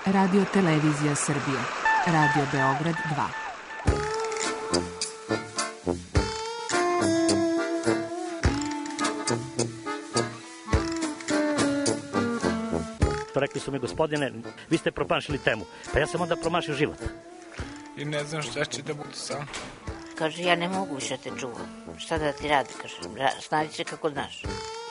Radio Televizija Srbije. Radio Beograd 2. Rekli su mi, gospodine, vi ste promašili temu. Pa ja sam onda promašio život. I ne znam šta će da bude sam. Kaže, ja ne mogu više te čuvam. Šta da ti radi, kaže, snađi se kako znaš.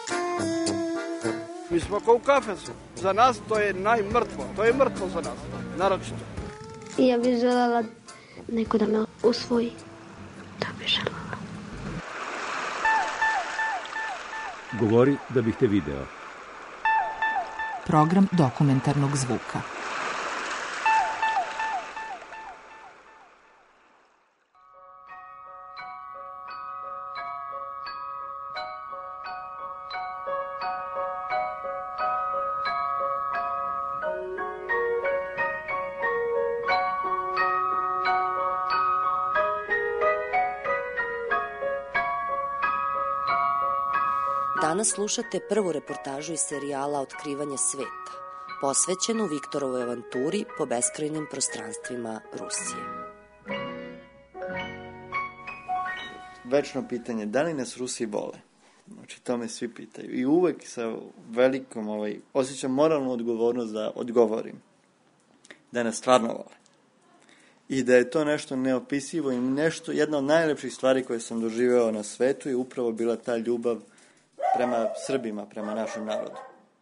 Mi smo kao u kafesu. Za nas to je najmrtvo. To je mrtvo za nas, naročito. I ja bih želela neko da me usvoji. To bih želela. Govori da bih te video. Program dokumentarnog zvuka. Danas slušate prvu reportažu iz serijala Otkrivanje sveta, posvećenu Viktorovoj avanturi po beskrajnim prostranstvima Rusije. Večno pitanje, da li nas Rusi vole? Znači, to me svi pitaju. I uvek sa velikom osjećam moralnu odgovornost da odgovorim. Da nas stvarno vole. I da je to nešto neopisivo i nešto, jedna od najlepših stvari koje sam doživeo na svetu je upravo bila ta ljubav prema Srbima, prema našem narodu.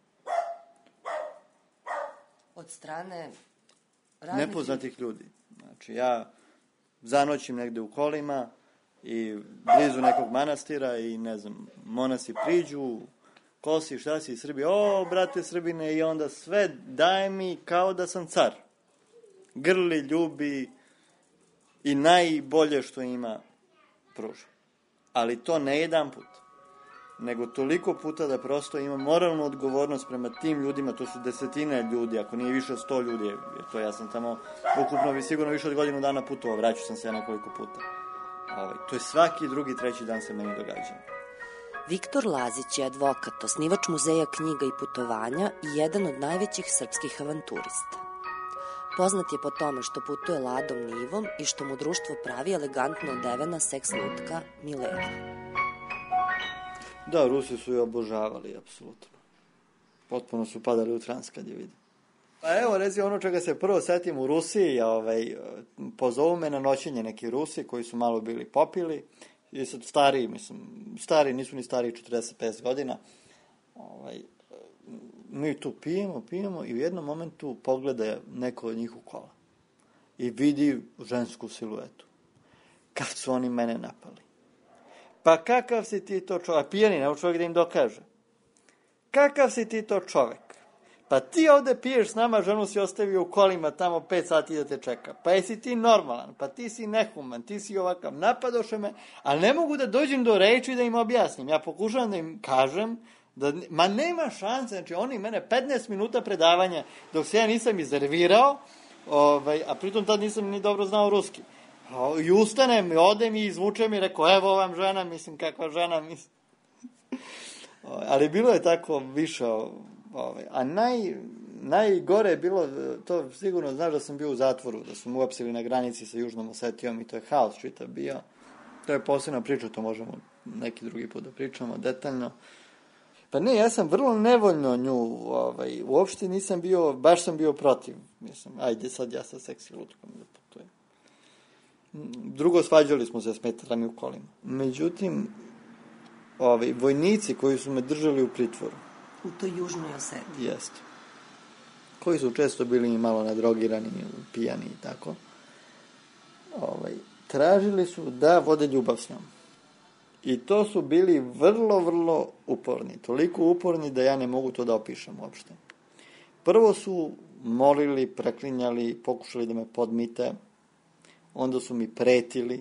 Od strane nepoznatih ljudi. Znači, ja zanoćim negde u kolima i blizu nekog manastira i, ne znam, monasi priđu, ko si, šta si, Srbi, o, brate Srbine, i onda sve daje mi kao da sam car. Grli, ljubi i najbolje što ima pruža. Ali to ne jedan put, nego toliko puta da prosto imam moralnu odgovornost prema tim ljudima, to su desetine ljudi, ako nije više 100 ljudi, jer to ja sam tamo ukupno bi sigurno više od godinu dana putovao, vraćao sam se nekoliko puta. To je svaki drugi, treći dan se meni događa. Viktor Lazić je advokat, osnivač muzeja knjiga i putovanja i jedan od najvećih srpskih avanturista. Poznat je po tome što putuje Ladom Nivom i što mu društvo pravi elegantno odevena seks lutka Mileva. Da, Rusi su je obožavali, apsolutno. Potpuno su padali u trans kad je vidi. Pa evo, rezi ono čega se prvo setim u Rusiji, pozovu me na noćenje neki Rusi koji su malo bili popili, i sad stari, nisu ni stariji 40-50 godina. Mi tu pijemo i u jednom momentu pogleda neko od njih u kola i vidi žensku siluetu. Kad su oni mene napali. Pa kakav si ti to čovjek? A pijani, nema čovjek da im dokaže. Kakav si ti to čovjek? Pa ti ovde piješ s nama, ženu si ostavio u kolima tamo 5 sati da te čeka. Pa jesi ti normalan? Pa ti si nehuman, ti si ovakav. Napadoše me, ali ne mogu da dođem do reči da im objasnim. Ja pokušavam da im kažem da, ma nema šanse, znači oni mene 15 minuta predavanja dok se ja nisam izervirao, a pritom tad nisam ni dobro znao ruski. I ustanem, odem i izvučem i rekao, evo vam žena, mislim, kakva žena, mislim. Ali bilo je tako više, a najgore je bilo, to sigurno znaš da sam bio u zatvoru, da su mu uhapsili na granici sa Južnom Osetijom i to je haos čitav bio. To je posebna priča, to možemo neki drugi put da pričamo detaljno. Pa ne, ja sam vrlo nevoljno nju, uopšte nisam bio, baš sam bio protiv, mislim, ajde sad ja sa seksi lutkom da putujem. Drugo, svađali smo se s metrami u kolima. Međutim, vojnici koji su me držali u pritvoru. U toj Južnoj Osetiji. Jeste. Koji su često bili malo nadrogirani, pijani i tako. Tražili su da vode ljubav s njom. I to su bili vrlo, vrlo uporni. Toliko uporni da ja ne mogu to da opišem uopšte. Prvo su molili, preklinjali, pokušali da me podmite. Onda su mi pretili.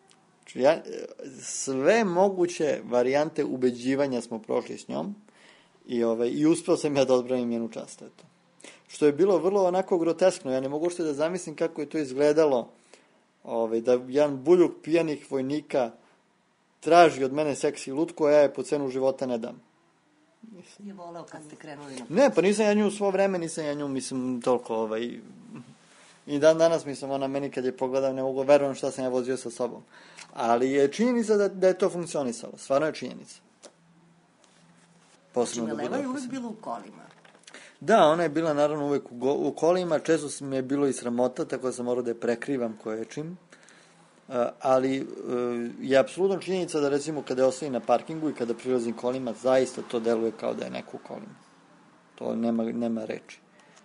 Sve moguće varijante ubeđivanja smo prošli s njom. I uspeo sam ja da odbranim njenu čast. Eto. Što je bilo vrlo onako groteskno. Ja ne mogu što da zamislim kako je to izgledalo. Da jedan buljuk pijanih vojnika traži od mene seksi lutku, a ja je po cenu života ne dam. Je voleo kad ste krenuli na... Ne, pa nisam ja nju svo vreme, nisam ja nju, mislim, toliko, I danas, mislim, ona meni kad je pogledao, ne mogu verujem šta sam ja vozio sa sobom. Ali je činjenica da je to funkcionisalo. Stvarno je činjenica. Znači, Mileva je uvek bila u kolima. Da, ona je bila naravno uvek u kolima, često mi je bilo i sramota, tako da sam morao da je prekrivam koječim. Ali je apsolutno činjenica da recimo kada je ostavi na parkingu i kada prilazim kolima, zaista to deluje kao da je neko u kolima. To nema reči.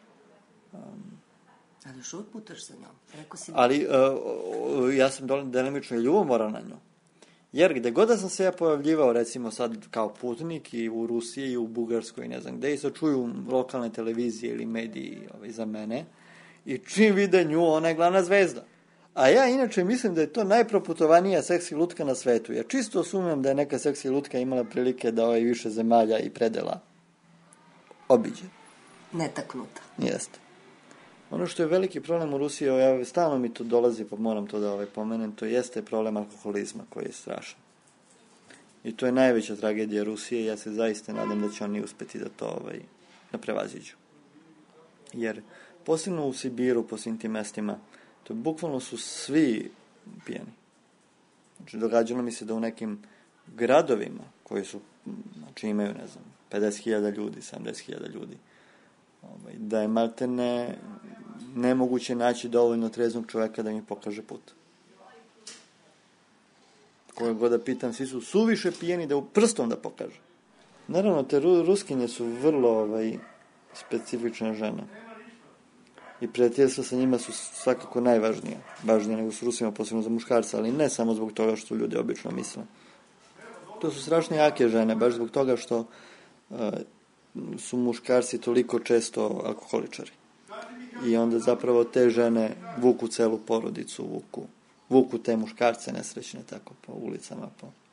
Ali još uvijek putaš sa njom? Rekao si... Ali ja sam delimično i ljubomoran na nju. Jer gde god da sam se ja pojavljivao, recimo sad kao putnik i u Rusiji i u Bugarskoj, ne znam gde, i sad čuju lokalne televizije ili mediji za mene, i čim vide nju, ona je glavna zvezda. A ja inače mislim da je to najproputovanija seksi lutka na svetu. Ja čisto sumnjam da je neka seksi lutka imala prilike da više zemalja i predela obiđe. Netaknuta. Jeste. Ono što je veliki problem u Rusiji, stalno mi to dolazi, pa moram to da pomenem, to jeste problem alkoholizma koji je strašan. I to je najveća tragedija Rusije i ja se zaista nadam da će oni uspeti da to da prevaziđu. Jer posebno u Sibiru, po svim tim mestima, to bukvalno su svi pijani. Znači, događalo mi se da u nekim gradovima, koji su, znači imaju, ne znam, 50.000 ljudi, 70.000 ljudi, da je maltene nemoguće naći dovoljno treznog čoveka da mi pokaže put. Koje god da pitam, svi su suviše pijeni da prstom da pokaže. Naravno, te Ruskinje su vrlo specifične žene. I prijateljstva sa njima su svakako najvažnije. Važnije nego s Rusima, posebno za muškarca, ali ne samo zbog toga što ljudi obično misle. To su strašno jake žene, baš zbog toga što su muškarci toliko često alkoholičari. I onda zapravo te žene vuku celu porodicu, vuku te muškarce nesrećne tako po ulicama.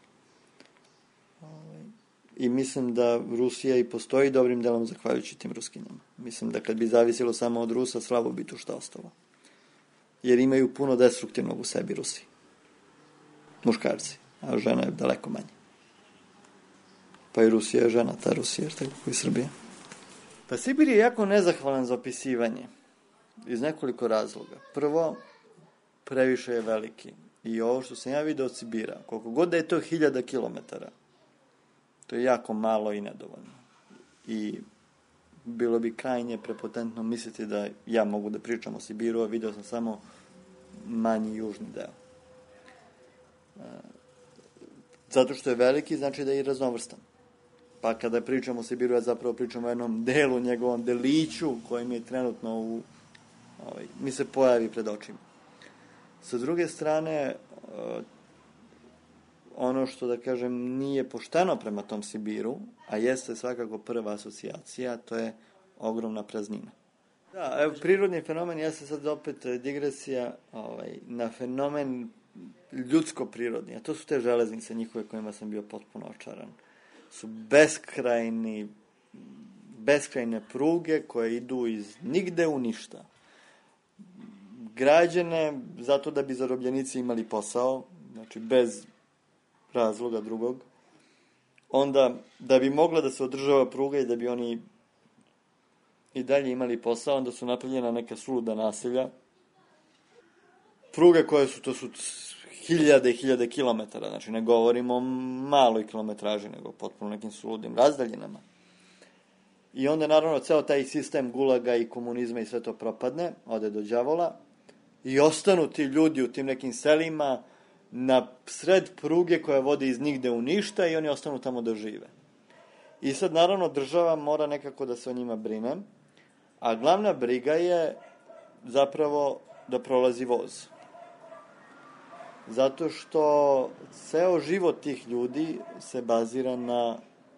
I mislim da Rusija i postoji dobrim delom zahvaljujući tim Ruskinjama. Mislim da kad bi zavisilo samo od Rusa, slabo bi tu šta ostalo. Jer imaju puno destruktivnog u sebi Rusi. Muškarci, a žena je daleko manje. Pa i Rusija je žena, ta Rusija je tako kao i Srbija. Pa Sibir je jako nezahvalan za opisivanje. Iz nekoliko razloga. Prvo, previše je veliki. I ovo što sam ja vidio od Sibira, koliko god da je to 1000 kilometara, to je jako malo i nedovoljno. I bilo bi krajnje prepotentno misliti da ja mogu da pričam o Sibiru, a video sam samo manji južni deo. Zato što je veliki, znači da je i raznovrstan. Pa kada pričam o Sibiru, ja zapravo pričam o jednom delu, njegovom deliću, koji mi je trenutno mi se pojavi pred očima. Sa druge strane, ono što, da kažem, nije pošteno prema tom Sibiru, a jeste svakako prva asocijacija, to je ogromna praznina. Da, evo, prirodni fenomen, ja se sad opet digresija na fenomen ljudsko-prirodni, a to su te železnice njihove kojima sam bio potpuno očaran. Su beskrajne pruge koje idu iz nigde u ništa. Građene zato da bi zarobljenici imali posao, znači bez razloga drugog. Onda, da bi mogla da se održava pruga i da bi oni i dalje imali posao, onda su napravljena neka suluda naselja. Pruge koje su, to su 1000 i 1000 kilometara, znači ne govorimo o maloj kilometraži, nego potpuno nekim suludim razdaljinama. I onda, naravno, ceo taj sistem gulaga i komunizma i sve to propadne, ode do đavola, i ostanu ti ljudi u tim nekim selima na sred pruge koja vodi iz nigde u ništa i oni ostanu tamo da žive. I sad, naravno, država mora nekako da se o njima brine, a glavna briga je zapravo da prolazi voz. Zato što ceo život tih ljudi se bazira na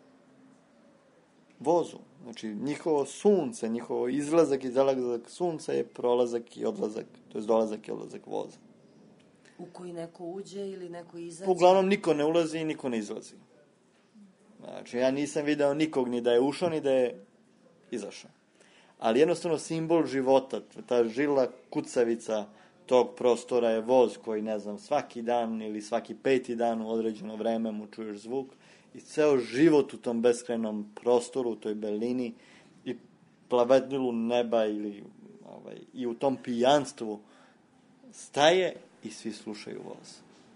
vozu. Znači, njihovo sunce, njihovo izlazak i zalazak sunca je prolazak i odlazak, to je dolazak i odlazak voza. U koji neko uđe ili neko izađe? Uglavnom, niko ne ulazi i niko ne izlazi. Znači, ja nisam video nikog ni da je ušao, ni da je izašao. Ali jednostavno simbol života, ta žila kucavica tog prostora je voz koji, ne znam, svaki dan ili svaki 5. dan u određeno vreme mu čuješ zvuk i ceo život u tom beskrajnom prostoru, u toj belini i plavetnilu neba i u tom pijanstvu staje i svi slušaju voz.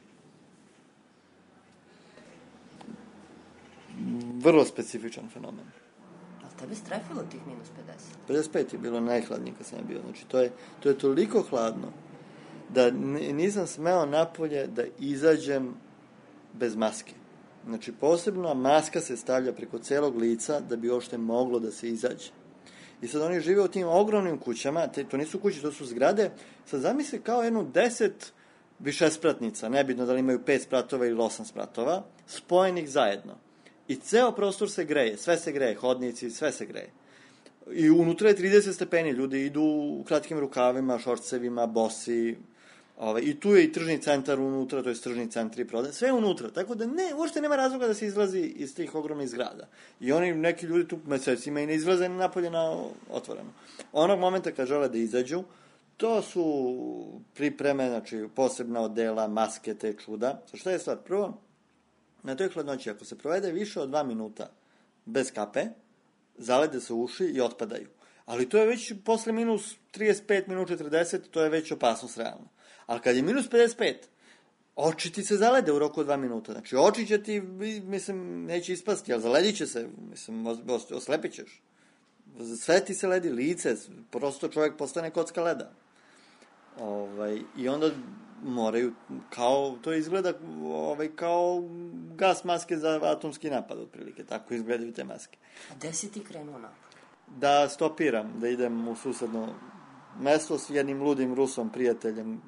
Vrlo specifičan fenomen. Ali tebe strefilo tih minus 50? 55 je bilo najhladnije kad sam bio. Znači, to je toliko hladno da nisam smeo napolje da izađem bez maske. Znači, posebno maska se stavlja preko celog lica da bi uopšte moglo da se izađe. I sad oni žive u tim ogromnim kućama, to nisu kuće, to su zgrade, sad zamisli kao jednu 10 višespratnica, nebitno da li imaju 5 spratova ili 8 spratova, spojenih zajedno. I ceo prostor se greje, sve se greje, hodnici, sve se greje. I unutra je 30 stepeni, ljudi idu u kratkim rukavima, šorcevima, bosi, i tu je i tržni centar unutra, to je tržni centar i prodaje, sve unutra, tako da uopšte nema razloga da se izlazi iz tih ogromnih zgrada. I neki ljudi tu mesecima i ne izlaze napolje na otvoreno. Onog momenta kad žele da izađu, to su pripreme, znači posebna odela, maske, te čuda. Šta je stvar? Prvo, na toj hladnoći, ako se provede više od 2 minuta bez kape, zalede se uši i otpadaju. Ali to je već posle minus 35, minus 40, to je već opasnost realna. Ali kad je minus 55, oči ti se zalede u roku od 2 minuta. Znači, oči će ti, neće ispasti, ali zaledit će se, oslepit ćeš. Sve ti se ledi, lice, prosto čovjek postane kocka leda. I onda moraju, to izgleda kao gas maske za atomski napad, otprilike, tako izgledaju te maske. A gde si ti krenuo napad? Da stopiram, da idem u susedno mesto s jednim ludim Rusom, prijateljem.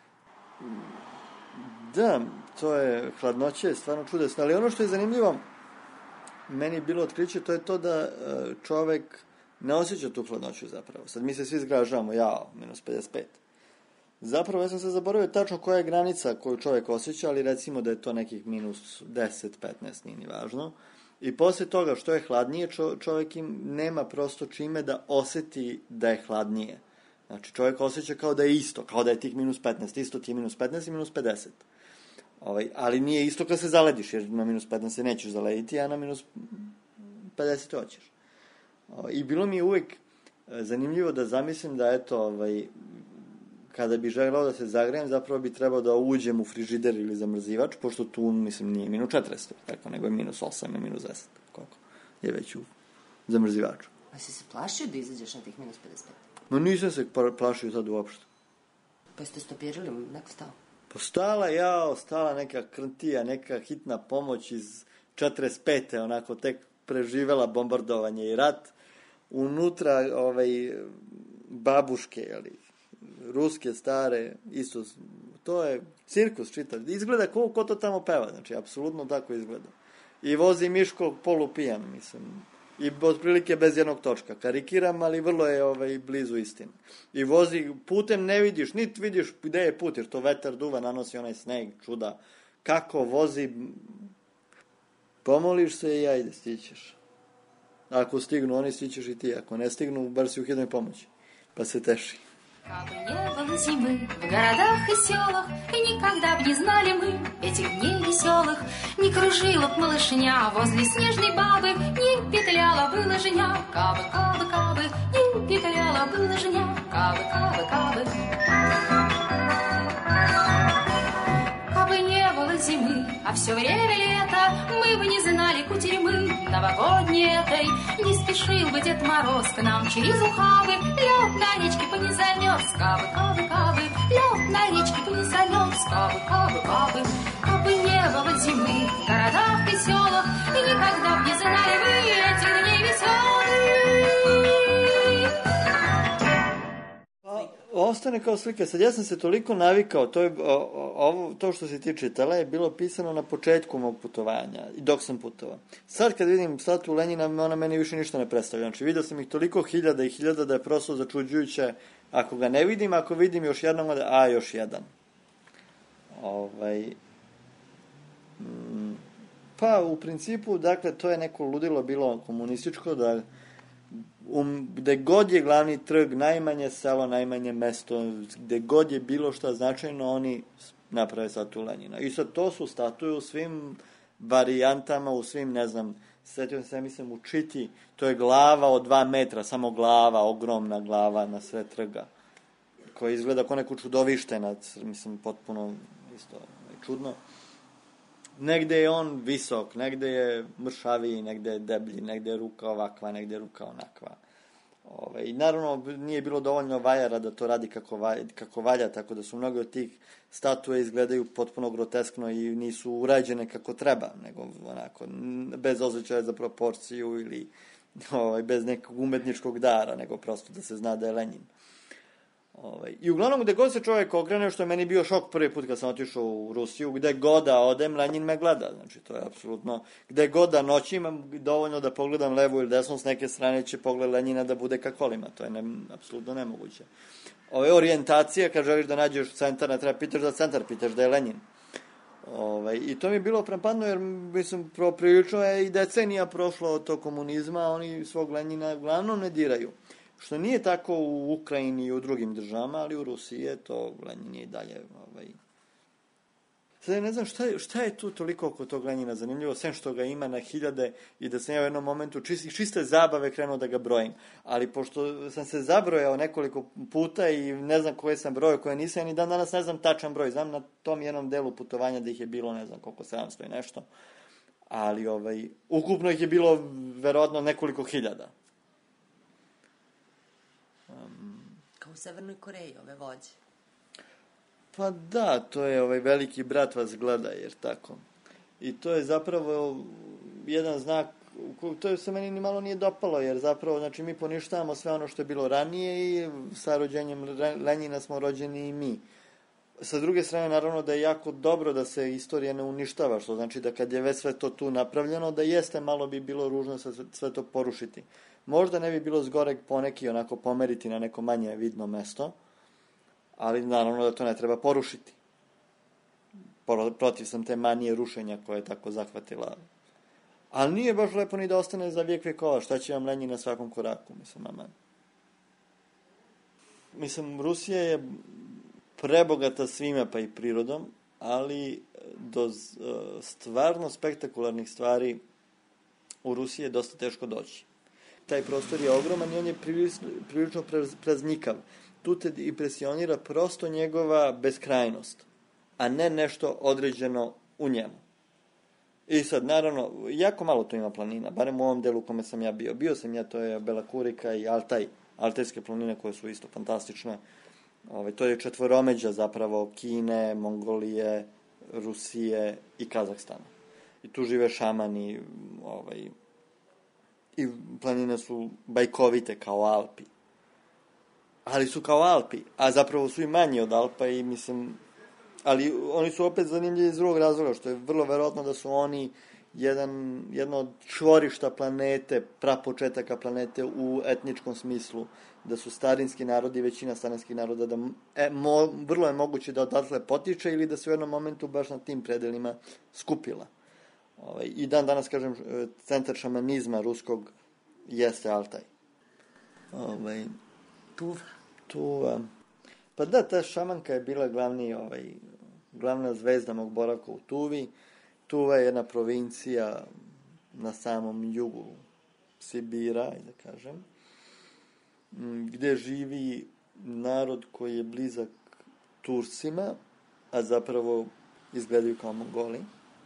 Da, to je hladnoće, stvarno čudesno, ali ono što je zanimljivo, meni je bilo otkriće, to je to da čovek ne osjeća tu hladnoću zapravo. Sad mi se svi zgražavamo, minus 55. Zapravo, ja sam se zaboravio tačno koja je granica koju čovjek osjeća, ali recimo da je to nekih minus 10, 15, nije ni važno. I posle toga, što je hladnije, čovjek im nema prosto čime da oseti da je hladnije. Znači, čovjek osjeća kao da je isto, kao da je tih minus 15, isto ti je minus 15 i minus 50. Ali nije isto kad se zalediš, jer na minus 15 se nećeš zalediti, a na minus 50 hoćeš. I bilo mi je uvek zanimljivo da zamislim da, kada bi želeo da se zagrejem, zapravo bi trebao da uđem u frižider ili zamrzivač, pošto tu, nije minus 400, tako, nego je minus 8 i minus 10, koliko je već u zamrzivaču. A si se plašio da izađeš na tih minus 55? No nisam se plašio sad uopšte. Pa ste stopirali, neko stao? Pa stala neka krntija, neka hitna pomoć iz 45. onako tek preživela bombardovanje i rat. Unutra babuške, ruske, stare, isto, to je cirkus čitav. Izgleda ko to tamo peva, znači, apsolutno tako izgleda. I vozi Miško polupijan, i otprilike bez jednog točka. Karikiram, ali vrlo je blizu istine. I vozi, putem ne vidiš, niti vidiš gde je put, jer to vetar duva, nanosi onaj sneg, čuda. Kako vozi, pomoliš se i ajde, stićeš. Ako stignu, oni stićeš i ti. Ako ne stignu, bar si u hitnoj pomoći. Pa se teši. Как бы не было зимы в городах и селах, и никогда б не знали мы этих дней веселых, не кружила б малышня возле снежной бабы, не петляла бы лыжня, кабы, кабы, кабы, не петляла бы лыжня, кабы, кабы, кабы. Кабы не было зимы, а все время лето, мы бы не знали кутерьмы новогодней этой. Не спешил бы Дед Мороз к нам через ухабы, лед на речке бы не замерз, кабы, кабы, кабы, лед на речке бы не замерз, кабы, кабы, кабы. Кабы не было зимы в городах и селах, и никогда б не знали вы этих дней веселых. Ostane kao slika. Sad ja sam se toliko navikao, to što si ti čitala je bilo pisano na početku mog putovanja i dok sam putovao. Sad kad vidim statu Lenjina, ona meni više ništa ne predstavlja. Znači vidio sam ih toliko hiljada i hiljada da je prosto začuđujuće. Ako ga ne vidim, ako vidim još jednom, još jedan. Pa u principu, dakle, to je neko ludilo bilo komunističko, da gde god je glavni trg, najmanje selo, najmanje mesto, gde god je bilo šta značajno, oni naprave statu Lenjina. I sad to su statue u svim varijantama, u svim, ne znam, setio sam se, mislim, u Čiti, to je glava od 2 metra, samo glava, ogromna glava na sve trga, koja izgleda kao neko čudovište, mislim, potpuno isto čudno. Negde je on visok, negde je mršaviji, negde je deblji, negde je ruka ovakva, negde je ruka onakva. I naravno nije bilo dovoljno vajara da to radi kako valja, tako da su mnoge od tih statue izgledaju potpuno groteskno i nisu urađene kako treba, nego onako, bez osjećaja za proporciju ili bez nekog umetničkog dara, nego prosto da se zna da je Lenjin. I uglavnom gde god se čovjek okrene, što je meni bio šok prvi put kad sam otišao u Rusiju, gde god da odem, Lenjin me gleda, znači to je apsolutno, gde god da noći imam dovoljno da pogledam levo ili desno, s neke strane će pogled Lenjina da bude ka kolima, to je apsolutno nemoguće. Ovo je orijentacija, kad želiš da nađeš centar, ne treba pitaš za centar, pitaš da je Lenjin. I to mi je bilo prepadno, jer mislim, prilično je i decenija prošlo od tog komunizma, a oni svog Lenjina uglavnom ne diraju. Što nije tako u Ukrajini i u drugim državama, ali u Rusiji je to, Lenjin je i dalje. Sad ne znam šta je tu toliko oko tog Lenjina zanimljivo, sem što ga ima na hiljade i da sam ja u jednom momentu čiste zabave krenuo da ga brojim. Ali pošto sam se zabrojao nekoliko puta i ne znam koje sam brojao, koje nisam, ja ni dan danas ne znam tačan broj. Znam na tom jednom delu putovanja da ih je bilo, ne znam koliko, 700 i nešto. Ali ukupno ih je bilo verovatno nekoliko hiljada. Kao u Severnoj Koreji, ove vođe. Pa da, to je veliki brat vas gleda, jer tako. I to je zapravo jedan znak, to se meni ni malo nije dopalo, jer zapravo, znači, mi poništavamo sve ono što je bilo ranije i sa rođenjem Lenjina smo rođeni i mi. Sa druge strane, naravno da je jako dobro da se istorija ne uništava, što znači da kad je već sve to tu napravljeno, da jeste, malo bi bilo ružno sve to porušiti. Možda ne bi bilo zgoreg poneki onako pomeriti na neko manje vidno mesto, ali naravno da to ne treba porušiti. Protiv sam te manije rušenja koja je tako zahvatila. Ali nije baš lepo ni da ostane za vijek vjekova. Šta će vam Lenjin na svakom koraku, mislim, aman. Mislim, Rusija je prebogata svima, pa i prirodom, ali do stvarno spektakularnih stvari u Rusiji je dosta teško doći. Taj prostor je ogroman i on je prilično praznikav. Tu te impresionira prosto njegova beskrajnost, a ne nešto određeno u njemu. I sad, naravno, jako malo tu ima planina, barem u ovom delu u kome sam ja bio. Bio sam ja, to je Bela Kurika i Altaj, altajske planine koje su isto fantastične. To je četvoromeđa zapravo Kine, Mongolije, Rusije i Kazahstana. I tu žive šamani, i planine su bajkovite kao Alpi. Ali su kao Alpi, a zapravo su i manji od Alpa i mislim, ali oni su opet zanimljivi iz drugog razloga, što je vrlo verovatno da su oni jedno od čvorišta planete, prapočetaka planete u etničkom smislu, da su starinski narodi, većina starinskih naroda, da vrlo je moguće da odatle potiče ili da se u jednom momentu baš na tim predelima skupila. I dan danas, kažem, centar šamanizma ruskog jeste Altaj. Tuva. Pa da, ta šamanka je bila glavna zvezda mog boravka u Tuvi. Tuva je jedna provincija na samom jugu Sibira, da kažem, gde živi narod koji je blizak Turcima, a zapravo izgledaju kao Mongoli.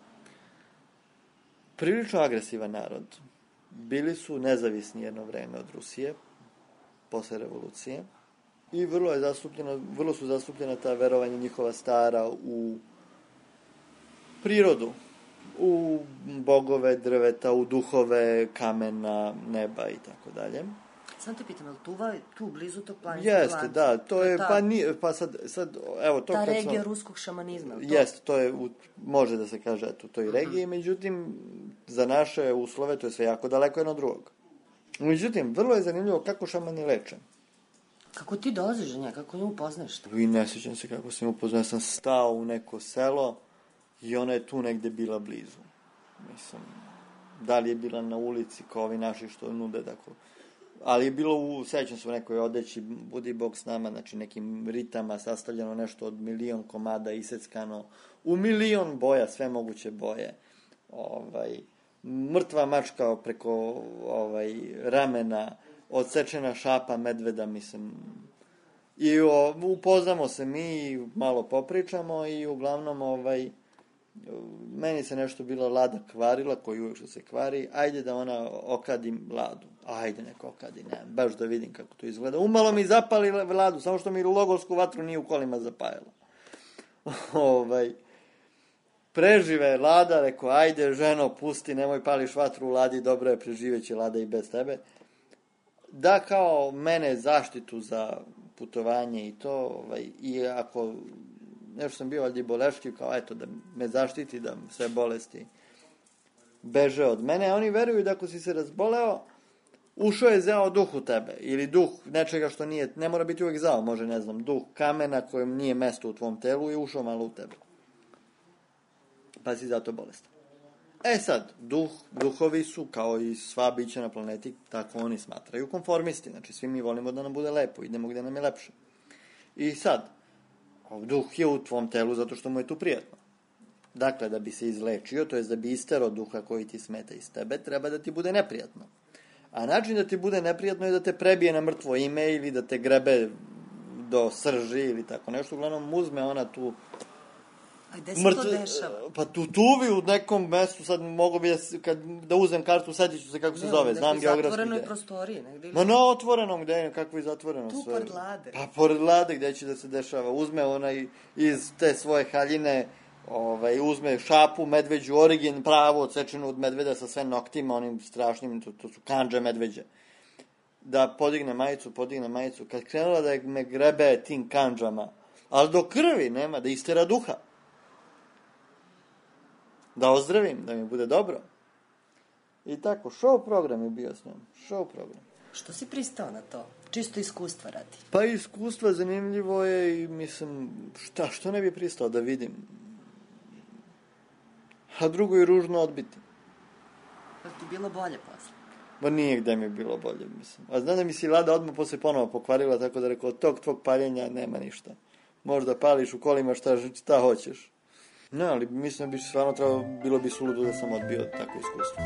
Prilično agresivan narod. Bili su nezavisni jedno vreme od Rusije, posle revolucije. I vrlo su zastupljena ta verovanja njihova stara u prirodu, u bogove drveta, u duhove kamena, neba i tako dalje. Samo te pitam, je li Tuva tu blizu tog planinskog lanca? Jeste, da, to je, pa sad, evo, to ta kad regija ruskog šamanizma. Jeste, to je, može da se kaže, eto, toj regiji, međutim, za naše uslove, to je sve jako daleko jedno od drugog. Međutim, vrlo je zanimljivo kako šamani leče. Kako ti dolaziš do nje, kako nju upoznaš? I ne sjećam se kako sam upoznao, sam stao u neko selo i ona je tu negde bila blizu. Mislim, da li je bila na ulici kao ovi naši što nude, tako. Ali je bilo sećam se u nekoj odeći, budi Bog s nama, znači nekim ritama sastavljeno nešto od 1.000.000 komada iseckano, u 1.000.000 boja, sve moguće boje. mrtva mačka preko ramena, odsečena šapa medveda, mislim. I upoznamo se mi, malo popričamo i uglavnom meni se nešto bila Lada kvarila, koji uvijek što se kvari, ajde da ona okadi Ladu. Ajde neko okadi, ne, baš da vidim kako to izgleda. Umalo mi zapali Ladu, samo što mi logorsku vatru nije u kolima zapajala. Prežive Lada, rekao, ajde ženo, pusti, nemoj pališ vatru u Ladi, dobro je, preživeće Lada i bez tebe. Da kao mene zaštitu za putovanje i to, i ako nešto sam bio valjda i bolešćiv, kao eto, da me zaštiti, da sve bolesti beže od mene. Oni veruju da ako si se razboleo, ušao je zao duh u tebe, ili duh nečega što nije, ne mora biti uvijek zao, može, ne znam, duh kamena kojem nije mesto u tvom telu i ušao malo u tebe. Pa si zato bolestan. Sad, duhovi su, kao i sva bića na planeti, tako oni smatraju, konformisti. Znači, svi mi volimo da nam bude lepo, idemo gde nam je lepše. I sad, duh je u tvom telu zato što mu je tu prijatno. Dakle, da bi se izlečio, to je da bi isterao duha koji ti smeta iz tebe, treba da ti bude neprijatno. A način da ti bude neprijatno je da te prebije na mrtvo ime ili da te grebe do srži ili tako nešto. Uglavnom, uzme ona tu... A gde se to dešava? Pa tuvi u nekom mestu, sad mogu bi da uzem kartu, setit ću se kako se zove, znam geografski gde. Zatvorenoj prostoriji, negdje? Ma na otvorenom, gde, kako je zatvoreno sve? Tu, pored Lade. Pa pored Lade, gde će da se dešava. Uzme onaj iz te svoje haljine, uzme šapu, medveđu, origin, pravo, odsečenu od medveda sa sve noktima, onim strašnim, to su kandže medveđe. Da podigne majicu, kad krenula da me grebe tim kandžama, ali do krvi nema, da istera duha. Da ozdravim, da mi bude dobro. I tako, show program je bio s njom. Show program. Što si pristao na to? Čisto iskustva radi. Pa iskustva zanimljivo je i mislim, što ne bi pristao da vidim. A drugo je ružno odbiti. Pa ti bilo bolje posle? Ma nije gde mi je bilo bolje, mislim. A znam da mi si Lada odmah posle ponovo pokvarila, tako da rekao, od tog tvog paljenja nema ništa. Možda pališ u kolima šta hoćeš. Ne, ali mislim da bi stvarno trebalo, bilo bi suludo da sam odbio takvo iskustvo.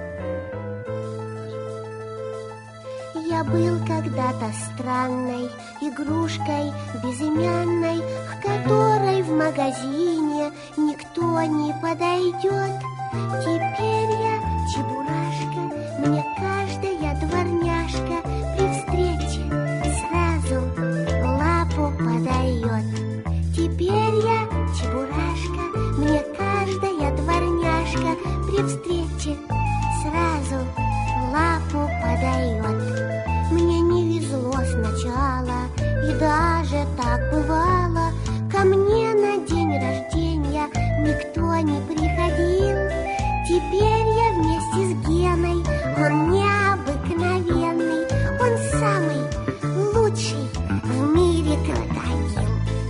Я был когда-то странной игрушкой безымянной, к которой в магазине никто не подойдет. Теперь я чебурашка, мне каждая дворняжка при встрече сразу лапу подает. Теперь я чебурашка, мне каждая дворняжка при встрече сразу лапу подает. Мне не везло сначала, и даже так бывало. Ко мне на день рождения никто не приходил. Теперь я вместе с Геной, он необыкновенный, он самый лучший в мире крокодил.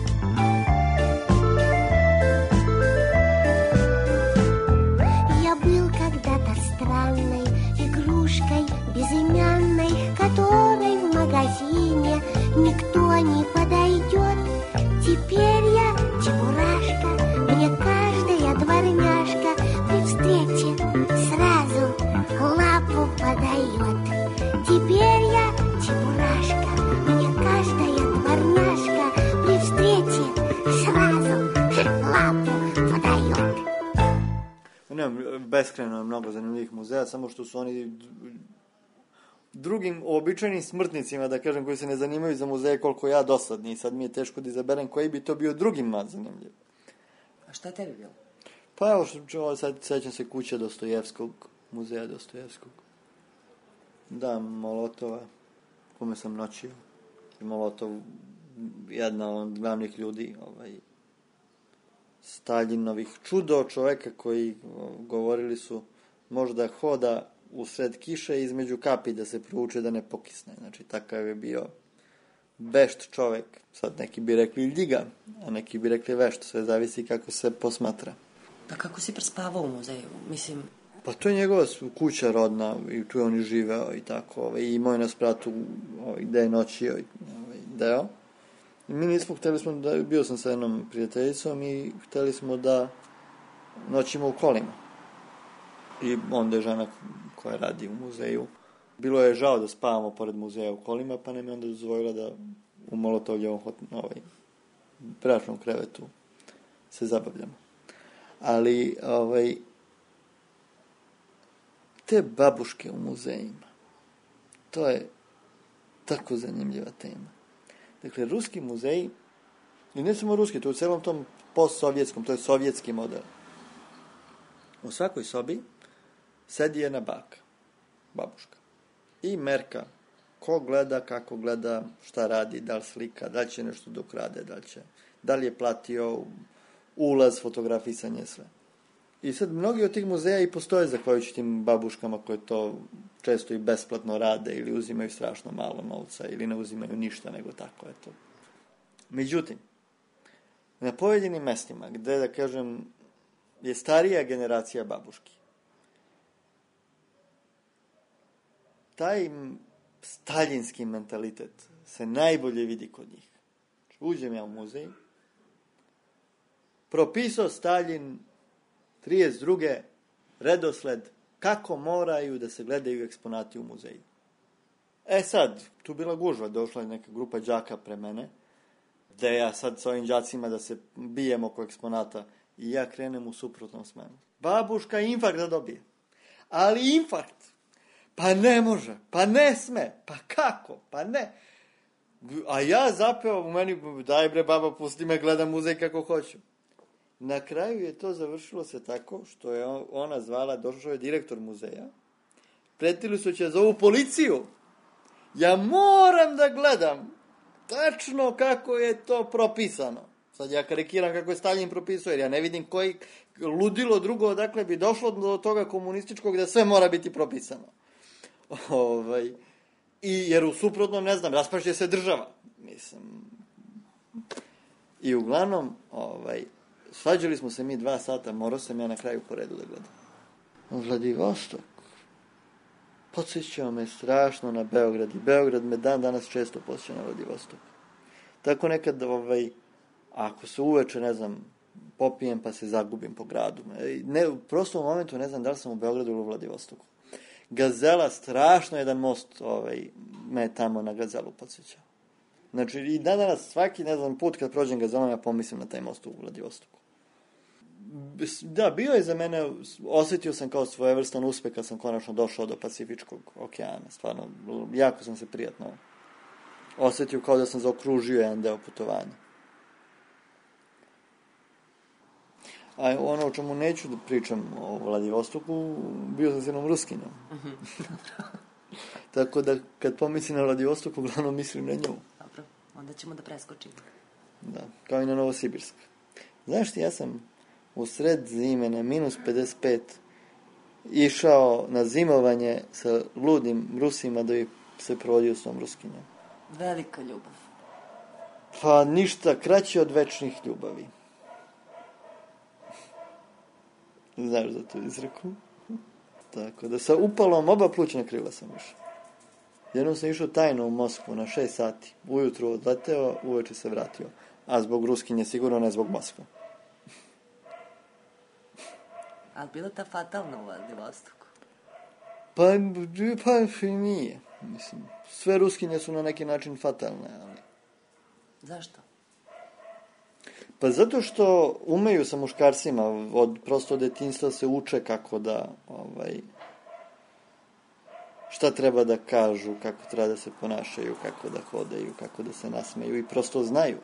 Я был когда-то странной игрушкой безымянной, к которой в магазине никто не подойдет. Теперь я чебурашка, мне каждая дворняжка при встрече сразу лапу подает. Теперь я чебурашка, мне каждая дворняжка при встрече сразу лапу подает. Beskreno je mnogo zanimljivih muzeja, samo što su oni drugim običajnim smrtnicima, da kažem, koji se ne zanimaju za muzeje koliko ja dosadni, i sad mi je teško da izaberem koji bi to bio drugima zanimljiv. A šta je tebi bilo? Pa evo što sad sećam se kuća Dostojevskog, muzeja Dostojevskog. Da, Molotova, kome sam noćio. Molotov, jedna od glavnih ljudi, Staljinovih čudo čoveka koji govorili su možda hoda usred kiše između kapi da se prouče da ne pokisne. Znači, takav je bio vešt čovek. Sad neki bi rekli ljiga, a neki bi rekli vešt. Sve zavisi kako se posmatra. Pa kako si prespavao u muzeju? Mislim... Pa to je njegova kuća rodna i tu je on i živeo i tako. I imao je na spratu gde je noćio deo. I mi nismo, hteli smo da, bio sam sa jednom prijateljicom i hteli smo da noćimo u kolima. I onda je žena koja radi u muzeju. Bilo je žao da spavamo pored muzeja u kolima, pa nam je onda dozvojila da u Molotovljevom bračnom krevetu se zabavljamo. Ali, te babuške u muzejima, to je tako zanimljiva tema. Dakle, ruski muzeji, i ne samo ruski, to je u celom tom postsovjetskom, to je sovjetski model. U svakoj sobi sedi jedna baka, babuška, i merka ko gleda, kako gleda, šta radi, da li slika, da li će nešto da ukrade, da li je platio ulaz, fotografisanje, sve. I sad mnogi od tih muzeja i postoje zahvaljujući tim babuškama koje to često i besplatno rade ili uzimaju strašno malo novca ili ne uzimaju ništa nego tako, eto. Međutim, na pojedinim mestima gde, da kažem, je starija generacija babuški, taj staljinski mentalitet se najbolje vidi kod njih. Uđem ja u muzej, propisao Staljin 32. redosled kako moraju da se gledaju eksponati u muzeju. Sad, tu bila gužva, došla je neka grupa đaka pre mene, gde ja sad s ovim đacima da se bijem oko eksponata i ja krenem u suprotnom smenu. Babuška infarkt da dobije. Ali infarkt! Pa ne može, pa ne sme, pa kako, pa ne. A ja zapeo u meni, daj bre baba, pusti me, gledam muzej kako hoću. Na kraju je to završilo se tako što je ona zvala, došao je direktor muzeja, pretili su će zovu policiju. Ja moram da gledam tačno kako je to propisano. Sad ja karikiram kako je Staljin propisao, jer ja ne vidim koji ludilo drugo odakle bi došlo do toga komunističkog da sve mora biti propisano. Jer u suprotnom, ne znam, raspašće se država. Mislim. I uglavnom, svađali smo se mi 2 sata, morao sam ja na kraju po redu da gledam. Vladivostok. Podsjećao me strašno na Beograd. I Beograd me danas često podsjeća na Vladivostok. Tako nekad, ako se uveče, ne znam, popijem pa se zagubim po gradu. Prosto u momentu ne znam da li sam u Beogradu ili u Vladivostoku. Gazela, strašno jedan most me tamo na Gazelu podsjeća. Znači, i danas svaki, ne znam, put kad prođem Gazelom, ja pomislim na taj most u Vladivostoku. Da, bio je za mene, osjetio sam kao svojevrstan uspeh kad sam konačno došao do Pacifičkog okeana. Stvarno, jako sam se prijatno osjetio kao da sam zaokružio jedan deo putovanja. A ono o čemu neću da pričam o Vladivostoku, bio sam s jednom Ruskinjom. Tako da kad pomislim na Vladivostok, uglavnom mislim na nju. Dobro, onda ćemo da preskočimo. Da, kao i na Novosibirsk. Znaš ti, ja sam u sred zime na -55 išao na zimovanje sa ludim Rusima da bi se provodio s tom Ruskinjom. Velika ljubav. Pa ništa kraće od večnih ljubavi. Znaš za tu izreku? Tako da sa upalom oba plućna krila sam išao. Jednom sam išao tajno u Moskvu na 6 sati. Ujutru odleteo, uveče se vratio. A zbog Ruskinje sigurno ne zbog Moskve. Ali bila ta fatalna u Vladivostoku? Pa nije. Mislim, sve Ruskinje su na neki način fatalne, ali... Zašto? Pa zato što umeju sa muškarcima, prosto od detinjstva se uče kako da, šta treba da kažu, kako treba da se ponašaju, kako da hodaju, kako da se nasmeju i prosto znaju.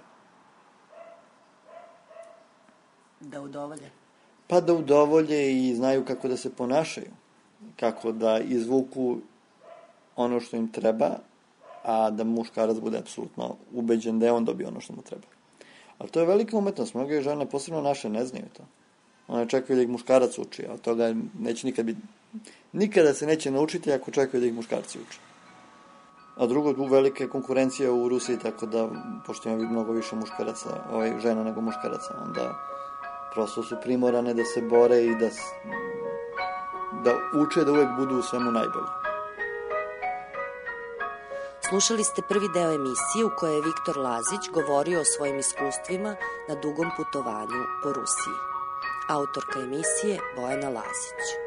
Da udovolje? Pa da udovolje i znaju kako da se ponašaju, kako da izvuku ono što im treba, a da muškarac bude apsolutno ubeđen da je on dobio ono što mu treba. Ali to je velika umetnost. Mnoge žene, posebno naše, ne znaju to. One čekaju da ih muškarac uči, a od toga neće nikada se neće naučiti ako čekaju da ih muškarci uče. A drugo, velika je konkurencija u Rusiji, tako da, pošto ima mnogo više muškaraca, žena nego muškaraca, onda prosto su primorane da se bore i da uče da uvek budu u svemu najbolji. Slušali ste prvi deo emisije u kojoj je Viktor Lazić govorio o svojim iskustvima na dugom putovanju po Rusiji. Autorka emisije Bojana Lazić.